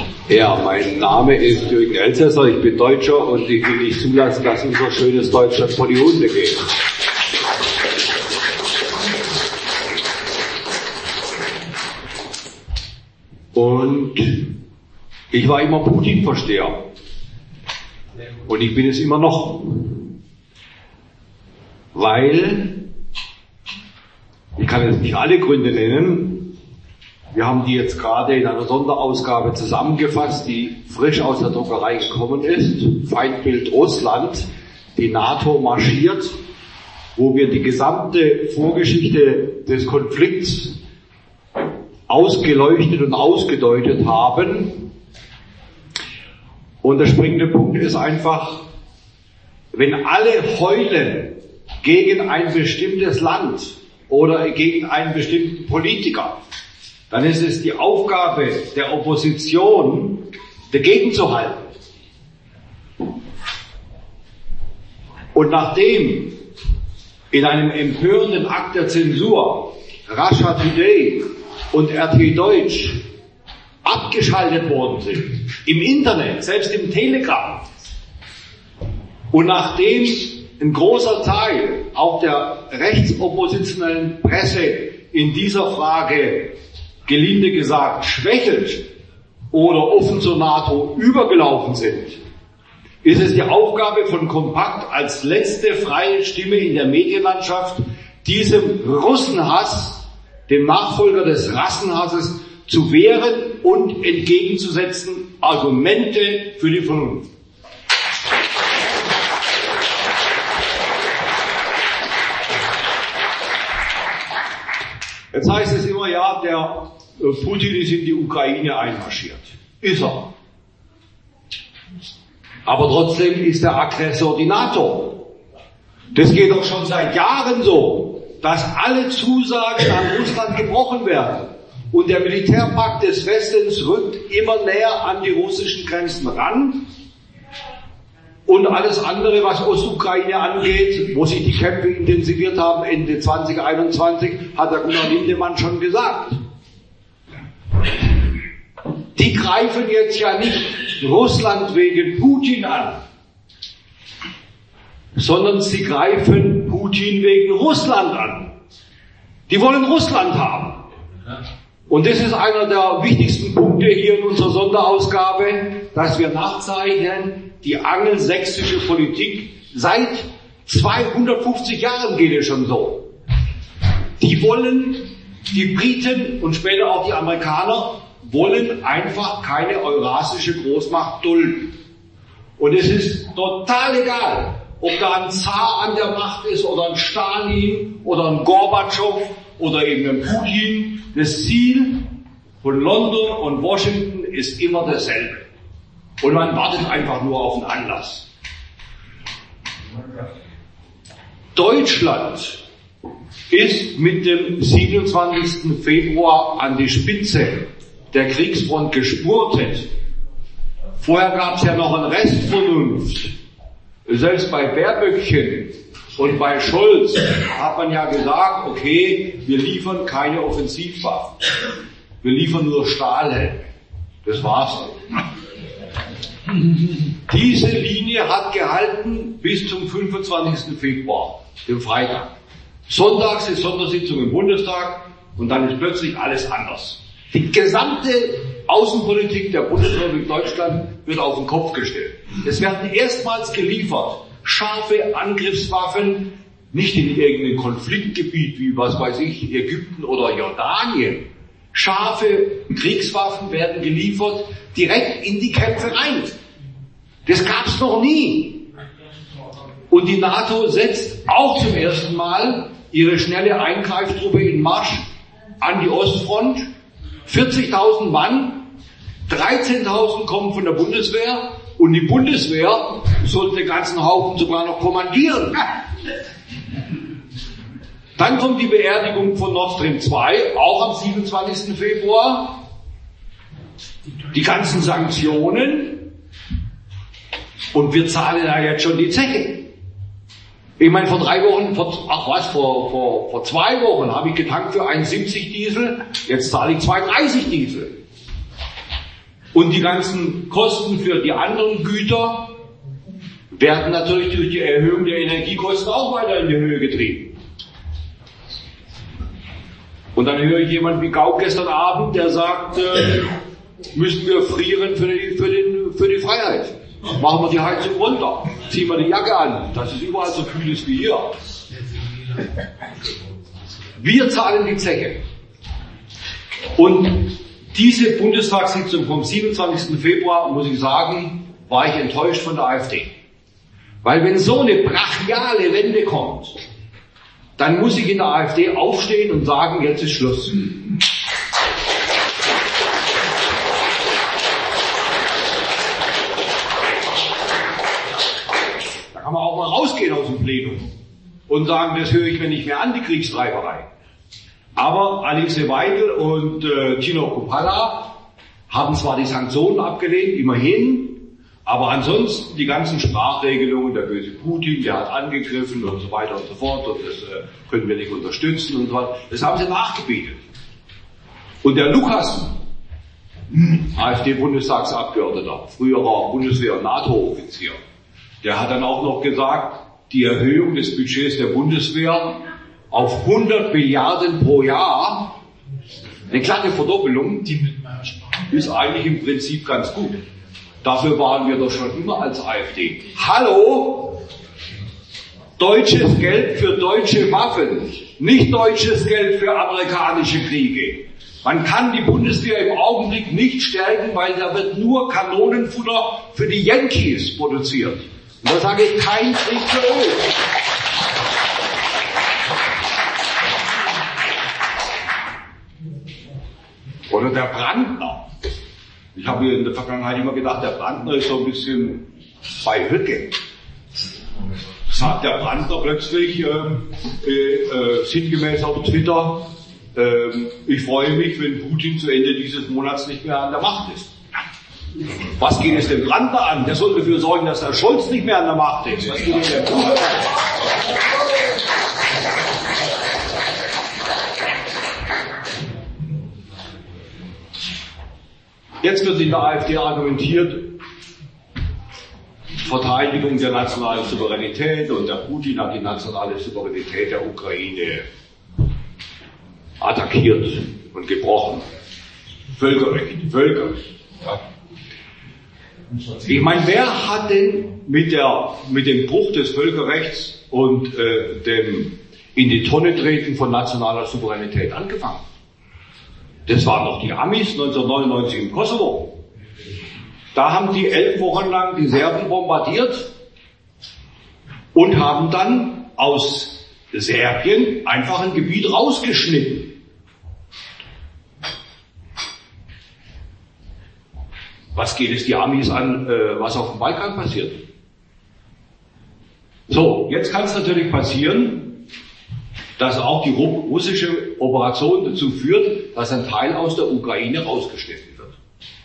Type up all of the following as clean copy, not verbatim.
Ja, mein Name ist Jürgen Elsässer, ich bin Deutscher und ich will nicht zulassen, dass unser schönes Deutschland vor die Hunde geht. Und ich war immer Putin-Versteher. Und ich bin es immer noch. Weil, ich kann jetzt nicht alle Gründe nennen, wir haben die jetzt gerade in einer Sonderausgabe zusammengefasst, die frisch aus der Druckerei gekommen ist. Feindbild Russland, die NATO marschiert, wo wir die gesamte Vorgeschichte des Konflikts ausgeleuchtet und ausgedeutet haben. Und der springende Punkt ist einfach, wenn alle heulen gegen ein bestimmtes Land oder gegen einen bestimmten Politiker, dann ist es die Aufgabe der Opposition, dagegen zu halten. Und nachdem in einem empörenden Akt der Zensur Russia Today und RT Deutsch abgeschaltet worden sind, im Internet, selbst im Telegram, und nachdem ein großer Teil auch der rechtsoppositionellen Presse in dieser Frage, gelinde gesagt, schwächelt oder offen zur NATO übergelaufen sind, ist es die Aufgabe von Kompakt als letzte freie Stimme in der Medienlandschaft, diesem Russenhass, dem Nachfolger des Rassenhasses, zu wehren und entgegenzusetzen Argumente für die Vernunft. Jetzt heißt es immer, ja, der Putin ist in die Ukraine einmarschiert. Ist er. Aber trotzdem ist der Aggressor die NATO. Das geht doch schon seit Jahren so, dass alle Zusagen an Russland gebrochen werden. Und der Militärpakt des Westens rückt immer näher an die russischen Grenzen ran. Und alles andere, was Ostukraine angeht, wo sich die Kämpfe intensiviert haben Ende 2021, hat der Gunnar Lindemann schon gesagt. Die greifen jetzt ja nicht Russland wegen Putin an, sondern sie greifen Putin wegen Russland an. Die wollen Russland haben. Und das ist einer der wichtigsten Punkte hier in unserer Sonderausgabe, dass wir nachzeichnen, die angelsächsische Politik seit 250 Jahren geht es schon so. Die wollen, die Briten und später auch die Amerikaner, wollen einfach keine eurasische Großmacht dulden. Und es ist total egal, ob da ein Zar an der Macht ist oder ein Stalin oder ein Gorbatschow oder eben ein Putin. Das Ziel von London und Washington ist immer dasselbe. Und man wartet einfach nur auf einen Anlass. Deutschland ist mit dem 27. Februar an die Spitze der Kriegsfront gespurtet. Vorher gab es ja noch eine Restvernunft. Selbst bei Baerböckchen und bei Scholz hat man ja gesagt, okay, wir liefern keine Offensivwaffen. Wir liefern nur Stahlhelme. Das war's. Diese Linie hat gehalten bis zum 25. Februar, dem Freitag. Sonntags ist Sondersitzung im Bundestag und dann ist plötzlich alles anders. Die gesamte Außenpolitik der Bundesrepublik Deutschland wird auf den Kopf gestellt. Es werden erstmals geliefert scharfe Angriffswaffen, nicht in irgendeinem Konfliktgebiet wie, was weiß ich, Ägypten oder Jordanien. Scharfe Kriegswaffen werden geliefert direkt in die Kämpfe rein. Das gab's noch nie. Und die NATO setzt auch zum ersten Mal ihre schnelle Eingreiftruppe in Marsch an die Ostfront. 40.000 Mann, 13.000 kommen von der Bundeswehr und die Bundeswehr sollte den ganzen Haufen sogar noch kommandieren. Dann kommt die Beerdigung von Nord Stream 2, auch am 27. Februar. Die ganzen Sanktionen. Und wir zahlen ja jetzt schon die Zeche. Ich meine, vor 2 Wochen habe ich getankt für 1,70 Diesel, jetzt zahle ich 2,30 Diesel. Und die ganzen Kosten für die anderen Güter werden natürlich durch die Erhöhung der Energiekosten auch weiter in die Höhe getrieben. Und dann höre ich jemanden wie Gauck gestern Abend, der sagt, müssen wir frieren für die Freiheit. Machen wir die Heizung runter, ziehen wir die Jacke an, dass es überall so kühl ist wie hier. Wir zahlen die Zeche. Und diese Bundestagssitzung vom 27. Februar, muss ich sagen, war ich enttäuscht von der AfD. Weil wenn so eine brachiale Wende kommt, dann muss ich in der AfD aufstehen und sagen, jetzt ist Schluss. Da kann man auch mal rausgehen aus dem Plenum und sagen, das höre ich mir nicht mehr an, die Kriegstreiberei. Aber Alice Weidel und Tino Kruppalla haben zwar die Sanktionen abgelehnt, immerhin, aber ansonsten die ganzen Sprachregelungen, der böse Putin, der hat angegriffen und so weiter und so fort und das können wir nicht unterstützen und so weiter, das haben sie nachgebietet. Und der Lukassen, AfD-Bundestagsabgeordneter, früherer Bundeswehr- und NATO-Offizier, der hat dann auch noch gesagt, die Erhöhung des Budgets der Bundeswehr auf 100 Milliarden pro Jahr, eine kleine Verdoppelung, ist eigentlich im Prinzip ganz gut. Dafür waren wir doch schon immer als AfD. Hallo? Deutsches Geld für deutsche Waffen, nicht deutsches Geld für amerikanische Kriege. Man kann die Bundeswehr im Augenblick nicht stärken, weil da wird nur Kanonenfutter für die Yankees produziert. Und da sage ich, kein Krieg für uns. Oder der Brandner. Ich habe in der Vergangenheit immer gedacht, der Brandner ist so ein bisschen bei Höcke. Sagt der Brandner plötzlich sinngemäß auf Twitter, ich freue mich, wenn Putin zu Ende dieses Monats nicht mehr an der Macht ist. Was geht es dem Brandner an? Der soll dafür sorgen, dass der Scholz nicht mehr an der Macht ist. Was geht es dem Brandner an? Jetzt wird in der AfD argumentiert, Verteidigung der nationalen Souveränität und der Putin hat die nationale Souveränität der Ukraine attackiert und gebrochen. Völkerrecht, Völker. Ja. Ich meine, wer hat denn mit dem Bruch des Völkerrechts und dem in die Tonne treten von nationaler Souveränität angefangen? Das waren doch die Amis 1999 im Kosovo. Da haben die 11 Wochen lang die Serben bombardiert und haben dann aus Serbien einfach ein Gebiet rausgeschnitten. Was geht es die Amis an, was auf dem Balkan passiert? So, jetzt kann es natürlich passieren, dass auch die russische Operation dazu führt, dass ein Teil aus der Ukraine rausgeschnitten wird.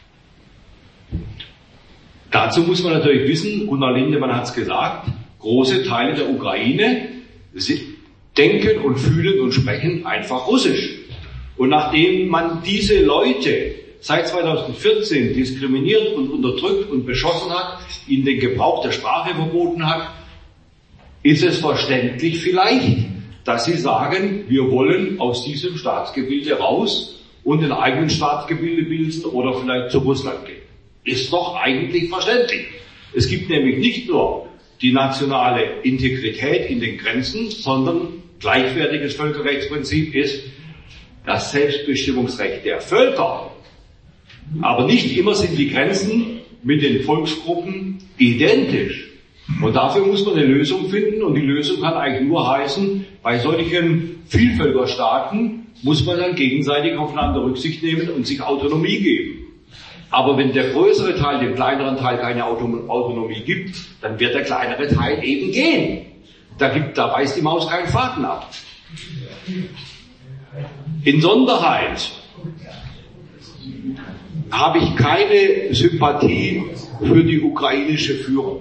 Dazu muss man natürlich wissen, Gunnar Lindemann hat es gesagt, große Teile der Ukraine denken und fühlen und sprechen einfach Russisch. Und nachdem man diese Leute seit 2014 diskriminiert und unterdrückt und beschossen hat, ihnen den Gebrauch der Sprache verboten hat, ist es verständlich vielleicht, dass sie sagen, wir wollen aus diesem Staatsgebilde raus und den eigenen Staatsgebilde bilden oder vielleicht zu Russland gehen. Ist doch eigentlich verständlich. Es gibt nämlich nicht nur die nationale Integrität in den Grenzen, sondern gleichwertiges Völkerrechtsprinzip ist das Selbstbestimmungsrecht der Völker. Aber nicht immer sind die Grenzen mit den Volksgruppen identisch. Und dafür muss man eine Lösung finden und die Lösung kann eigentlich nur heißen, bei solchen Vielvölkerstaaten muss man dann gegenseitig aufeinander Rücksicht nehmen und sich Autonomie geben. Aber wenn der größere Teil dem kleineren Teil keine Autonomie gibt, dann wird der kleinere Teil eben gehen. Da beißt die Maus keinen Faden ab. Insonderheit habe ich keine Sympathie für die ukrainische Führung.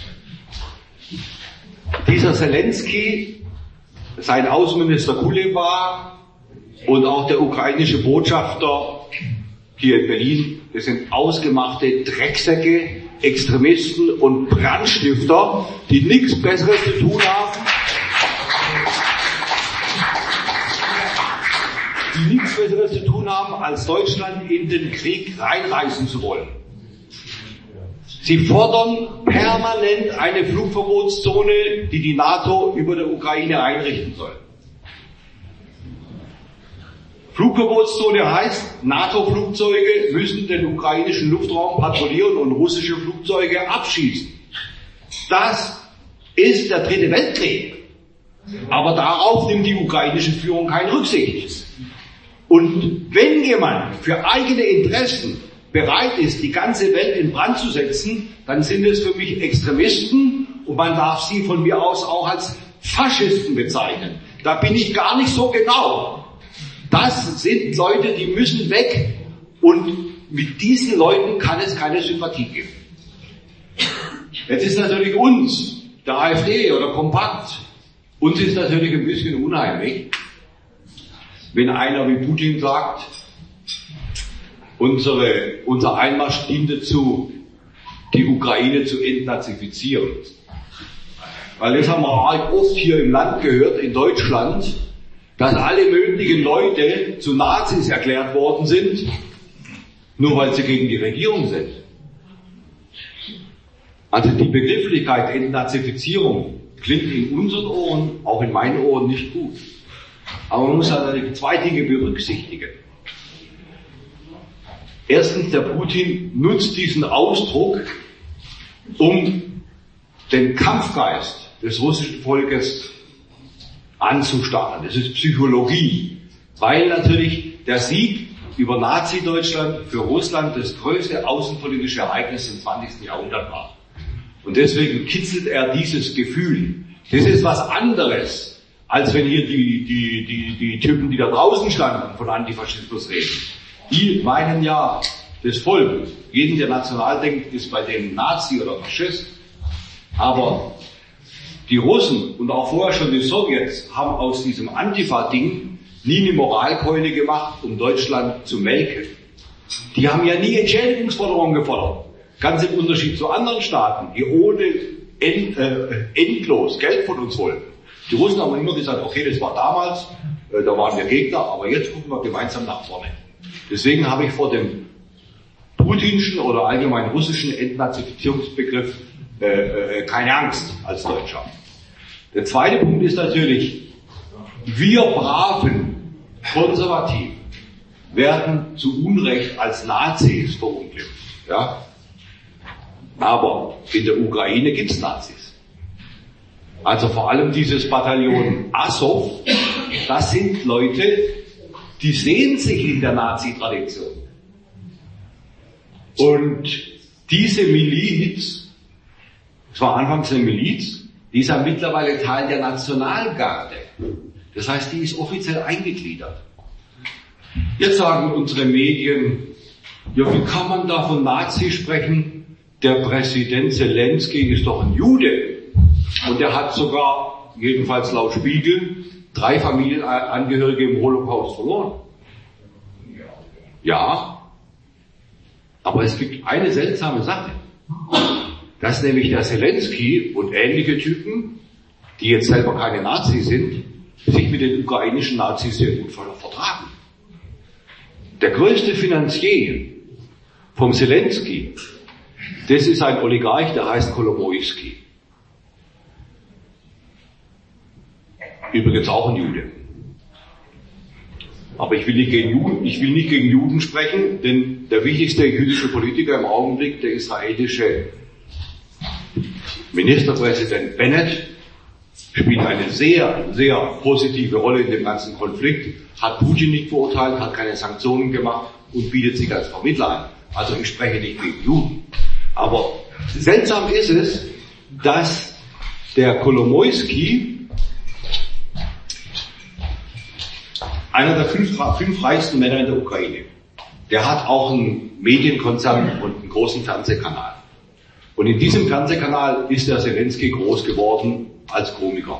Dieser Zelensky, sein Außenminister Kuleba und auch der ukrainische Botschafter hier in Berlin das sind ausgemachte Drecksäcke, Extremisten und Brandstifter, die nichts Besseres zu tun haben, als Deutschland in den Krieg reinreißen zu wollen. Sie fordern permanent eine Flugverbotszone, die die NATO über der Ukraine einrichten soll. Flugverbotszone heißt, NATO-Flugzeuge müssen den ukrainischen Luftraum patrouillieren und russische Flugzeuge abschießen. Das ist der dritte Weltkrieg. Aber darauf nimmt die ukrainische Führung keine Rücksicht. Und wenn jemand für eigene Interessen bereit ist, die ganze Welt in Brand zu setzen, dann sind es für mich Extremisten und man darf sie von mir aus auch als Faschisten bezeichnen. Da bin ich gar nicht so genau. Das sind Leute, die müssen weg und mit diesen Leuten kann es keine Sympathie geben. Jetzt ist natürlich uns, der AfD oder Kompakt, uns ist natürlich ein bisschen unheimlich, wenn einer wie Putin sagt, unser Einmarsch dient dazu, die Ukraine zu entnazifizieren. Weil das haben wir auch oft hier im Land gehört, in Deutschland, dass alle möglichen Leute zu Nazis erklärt worden sind, nur weil sie gegen die Regierung sind. Also die Begrifflichkeit Entnazifizierung klingt in unseren Ohren, auch in meinen Ohren, nicht gut. Aber man muss halt zwei Dinge berücksichtigen. Erstens, der Putin nutzt diesen Ausdruck, um den Kampfgeist des russischen Volkes anzustacheln. Das ist Psychologie. Weil natürlich der Sieg über Nazi-Deutschland für Russland das größte außenpolitische Ereignis im 20. Jahrhundert war. Und deswegen kitzelt er dieses Gefühl. Das ist was anderes, als wenn hier die Typen, die da draußen standen, von Antifaschismus reden. Die meinen ja das Volk. Jeden, der national denkt, ist bei denen Nazi oder Faschist. Aber die Russen und auch vorher schon die Sowjets haben aus diesem Antifa-Ding nie eine Moralkeule gemacht, um Deutschland zu melken. Die haben ja nie Entschädigungsforderungen gefordert. Ganz im Unterschied zu anderen Staaten, die ohne endlos Geld von uns wollten. Die Russen haben immer gesagt, okay, das war damals, da waren wir Gegner, aber jetzt gucken wir gemeinsam nach vorne. Deswegen habe ich vor dem putinschen oder allgemein russischen Entnazifizierungsbegriff keine Angst als Deutscher. Der zweite Punkt ist natürlich, wir braven Konservativen werden zu Unrecht als Nazis verunglimpft. Ja? Aber in der Ukraine gibt's Nazis. Also vor allem dieses Bataillon Azov, das sind Leute, die sehen sich in der Nazi-Tradition. Und diese Miliz, es war anfangs eine Miliz, die ist ja mittlerweile Teil der Nationalgarde. Das heißt, die ist offiziell eingegliedert. Jetzt sagen unsere Medien, ja, wie kann man da von Nazi sprechen? Der Präsident Zelensky ist doch ein Jude. Und er hat sogar, jedenfalls laut Spiegel, 3 Familienangehörige im Holocaust verloren. Ja, aber es gibt eine seltsame Sache. Dass nämlich der Zelensky und ähnliche Typen, die jetzt selber keine Nazis sind, sich mit den ukrainischen Nazis sehr gut vertragen. Der größte Finanzier vom Zelensky, das ist ein Oligarch, der heißt Kolomoisky. Übrigens auch ein Jude. Aber ich will nicht gegen Juden sprechen, denn der wichtigste jüdische Politiker im Augenblick, der israelische Ministerpräsident Bennett, spielt eine sehr, sehr positive Rolle in dem ganzen Konflikt, hat Putin nicht verurteilt, hat keine Sanktionen gemacht und bietet sich als Vermittler an. Also ich spreche nicht gegen Juden. Aber seltsam ist es, dass der Kolomoisky, einer der fünf reichsten Männer in der Ukraine, der hat auch einen Medienkonzern und einen großen Fernsehkanal. Und in diesem Fernsehkanal ist der Zelensky groß geworden als Komiker.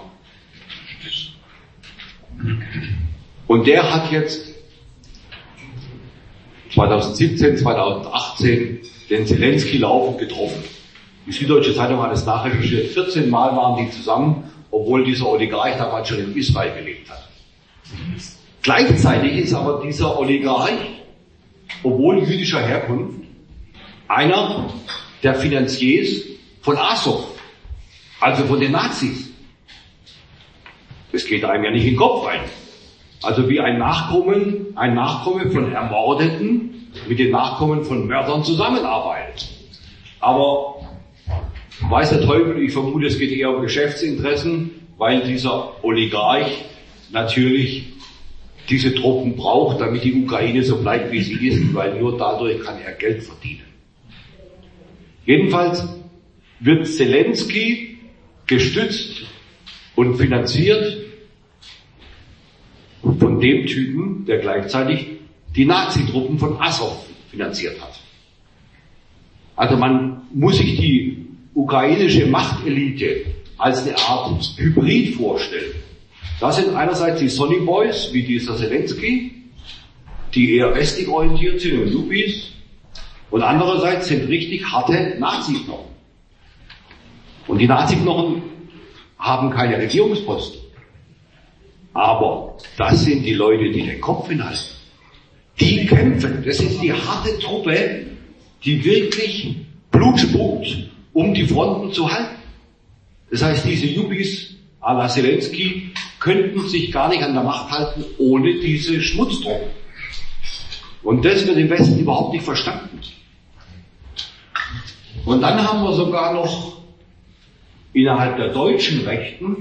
Und der hat jetzt 2017, 2018 den Zelensky laufend getroffen. Die Süddeutsche Zeitung hat es nachrecherchiert. 14 Mal waren die zusammen, obwohl dieser Oligarch damals schon in Israel gelebt hat. Gleichzeitig ist aber dieser Oligarch, obwohl jüdischer Herkunft, einer der Finanziers von Azov, also von den Nazis. Das geht einem ja nicht in den Kopf rein. Also wie ein Nachkomme von Ermordeten mit den Nachkommen von Mördern zusammenarbeitet. Aber weiß der Teufel, ich vermute, es geht eher um Geschäftsinteressen, weil dieser Oligarch natürlich diese Truppen braucht, damit die Ukraine so bleibt, wie sie ist, weil nur dadurch kann er Geld verdienen. Jedenfalls wird Zelensky gestützt und finanziert von dem Typen, der gleichzeitig die Nazitruppen von Azov finanziert hat. Also man muss sich die ukrainische Machtelite als eine Art Hybrid vorstellen. Das sind einerseits die Sonny Boys, wie dieser Zelensky, die eher westlich orientiert sind und Yuppies, und andererseits sind richtig harte Nazi-Knochen. Und die Nazi-Knochen haben keine Regierungsposten. Aber das sind die Leute, die den Kopf hinhalten. Die kämpfen. Das ist die harte Truppe, die wirklich Blut spuckt, um die Fronten zu halten. Das heißt, diese Yuppies à la Zelensky könnten sich gar nicht an der Macht halten ohne diese Schmutztruppen. Und das wird im Westen überhaupt nicht verstanden. Und dann haben wir sogar noch innerhalb der deutschen Rechten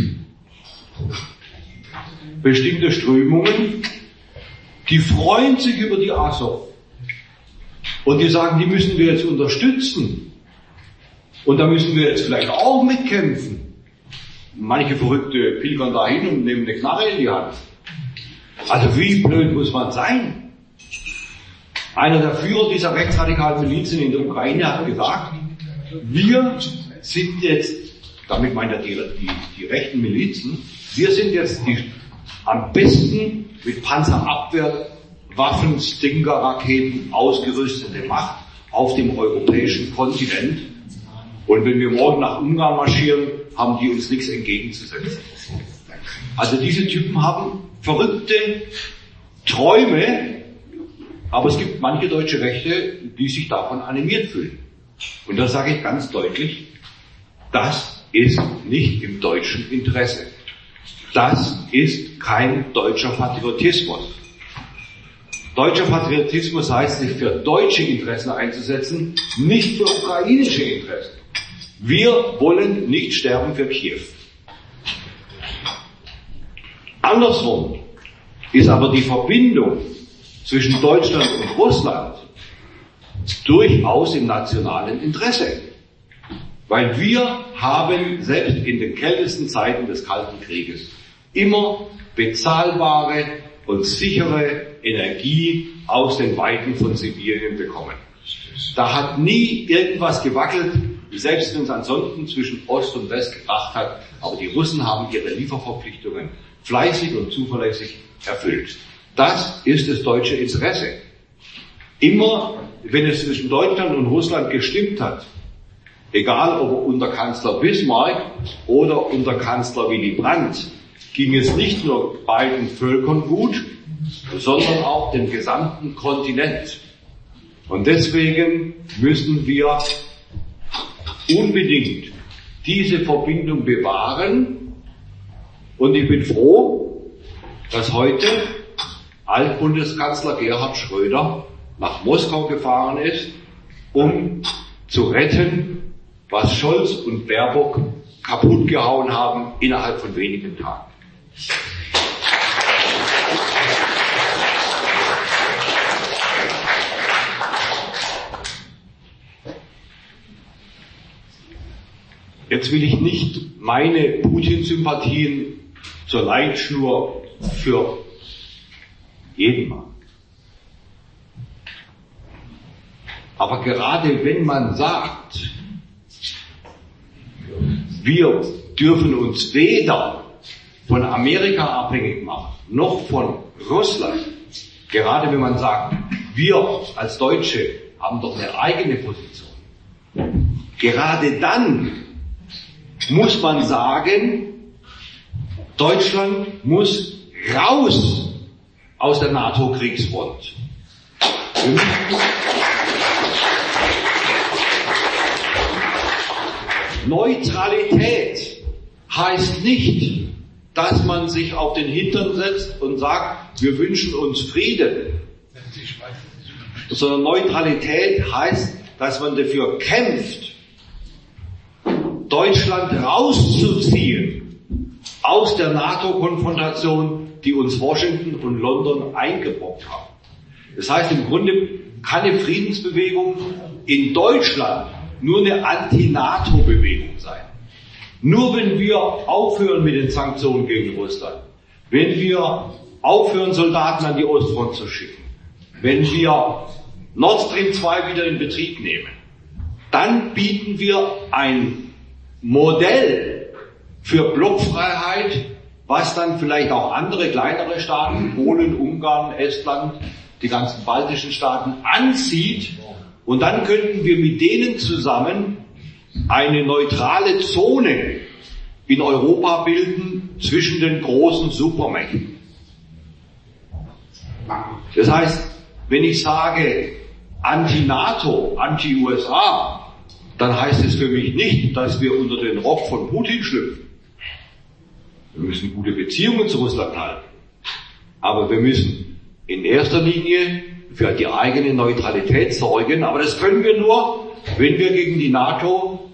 bestimmte Strömungen, die freuen sich über die Azov. Und die sagen, die müssen wir jetzt unterstützen. Und da müssen wir jetzt vielleicht auch mitkämpfen. Manche Verrückte pilgern dahin und nehmen eine Knarre in die Hand. Also wie blöd muss man sein? Einer der Führer dieser rechtsradikalen Milizen in der Ukraine hat gesagt, wir sind jetzt, damit meint er die rechten Milizen, wir sind jetzt die am besten mit Panzerabwehrwaffen, Stinger-Raketen ausgerüstete Macht auf dem europäischen Kontinent. Und wenn wir morgen nach Ungarn marschieren, haben die uns nichts entgegenzusetzen. Also diese Typen haben verrückte Träume, aber es gibt manche deutsche Rechte, die sich davon animiert fühlen. Und da sage ich ganz deutlich, das ist nicht im deutschen Interesse. Das ist kein deutscher Patriotismus. Deutscher Patriotismus heißt, sich für deutsche Interessen einzusetzen, nicht für ukrainische Interessen. Wir wollen nicht sterben für Kiew. Andersrum ist aber die Verbindung zwischen Deutschland und Russland durchaus im nationalen Interesse. Weil wir haben selbst in den kältesten Zeiten des Kalten Krieges immer bezahlbare und sichere Energie aus den Weiten von Sibirien bekommen. Da hat nie irgendwas gewackelt, selbst wenn es ansonsten zwischen Ost und West gebracht hat. Aber die Russen haben ihre Lieferverpflichtungen fleißig und zuverlässig erfüllt. Das ist das deutsche Interesse. Immer, wenn es zwischen Deutschland und Russland gestimmt hat, egal ob unter Kanzler Bismarck oder unter Kanzler Willy Brandt, ging es nicht nur beiden Völkern gut, sondern auch dem gesamten Kontinent. Und deswegen müssen wir unbedingt diese Verbindung bewahren. Und ich bin froh, dass heute Altbundeskanzler Gerhard Schröder nach Moskau gefahren ist, um zu retten, was Scholz und Baerbock kaputt gehauen haben innerhalb von wenigen Tagen. Jetzt will ich nicht meine Putin-Sympathien zur Leitschnur für jeden machen. Aber gerade wenn man sagt, wir dürfen uns weder von Amerika abhängig machen, noch von Russland, gerade wenn man sagt, wir als Deutsche haben doch eine eigene Position. Gerade dann muss man sagen, Deutschland muss raus aus der NATO-Kriegsfront. Neutralität heißt nicht, dass man sich auf den Hintern setzt und sagt, wir wünschen uns Frieden. Sondern Neutralität heißt, dass man dafür kämpft, Deutschland rauszuziehen aus der NATO-Konfrontation, die uns Washington und London eingebrockt haben. Das heißt, im Grunde kann eine Friedensbewegung in Deutschland nur eine Anti-NATO-Bewegung sein. Nur wenn wir aufhören mit den Sanktionen gegen Russland, wenn wir aufhören, Soldaten an die Ostfront zu schicken, wenn wir Nord Stream 2 wieder in Betrieb nehmen, dann bieten wir ein Modell für Blockfreiheit, was dann vielleicht auch andere kleinere Staaten, Polen, Ungarn, Estland, die ganzen baltischen Staaten anzieht. Und dann könnten wir mit denen zusammen eine neutrale Zone in Europa bilden zwischen den großen Supermächten. Das heißt, wenn ich sage Anti-NATO, Anti-USA, dann heißt es für mich nicht, dass wir unter den Rock von Putin schlüpfen. Wir müssen gute Beziehungen zu Russland halten. Aber wir müssen in erster Linie für die eigene Neutralität sorgen. Aber das können wir nur, wenn wir gegen die NATO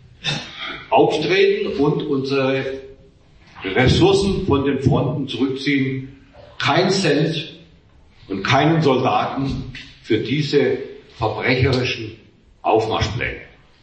auftreten und unsere Ressourcen von den Fronten zurückziehen. Kein Cent und keinen Soldaten für diese verbrecherischen Aufmarschpläne.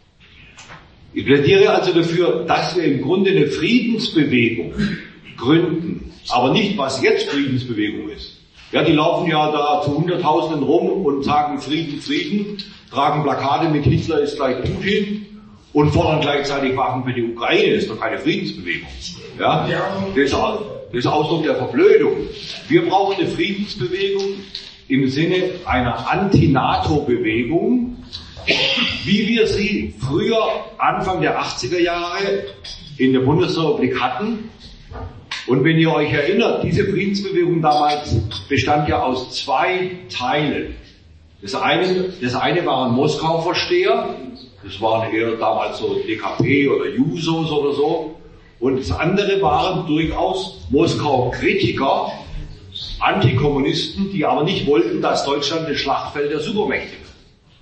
Ich plädiere also dafür, dass wir im Grunde eine Friedensbewegung gründen, aber nicht, was jetzt Friedensbewegung ist. Ja, die laufen ja da zu Hunderttausenden rum und sagen Frieden, Frieden, tragen Plakate mit Hitler ist gleich Putin und fordern gleichzeitig Waffen für die Ukraine. Das ist doch keine Friedensbewegung. Ja, das ist Ausdruck der Verblödung. Wir brauchen eine Friedensbewegung im Sinne einer Anti-NATO-Bewegung, wie wir sie früher, Anfang der 80er Jahre, in der Bundesrepublik hatten. Und wenn ihr euch erinnert, diese Friedensbewegung damals bestand ja aus zwei Teilen. Das eine waren Moskau-Versteher, das waren eher damals so DKP oder Jusos oder so. Und das andere waren durchaus Moskau-Kritiker, Antikommunisten, die aber nicht wollten, dass Deutschland das Schlachtfeld der Supermächte wird.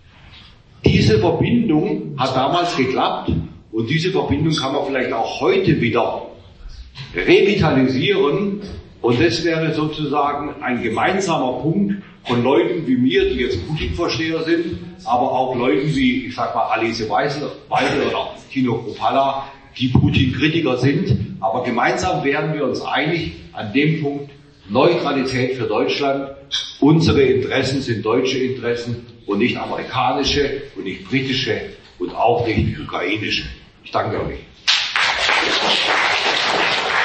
Diese Verbindung hat damals geklappt und diese Verbindung kann man vielleicht auch heute wieder revitalisieren und das wäre sozusagen ein gemeinsamer Punkt von Leuten wie mir, die jetzt Putin-Versteher sind, aber auch Leuten wie, ich sag mal, Alice Weidel oder Tino Kruppalla, die Putin-Kritiker sind, aber gemeinsam wären wir uns einig an dem Punkt Neutralität für Deutschland. Unsere Interessen sind deutsche Interessen und nicht amerikanische und nicht britische und auch nicht ukrainische. Ich danke euch.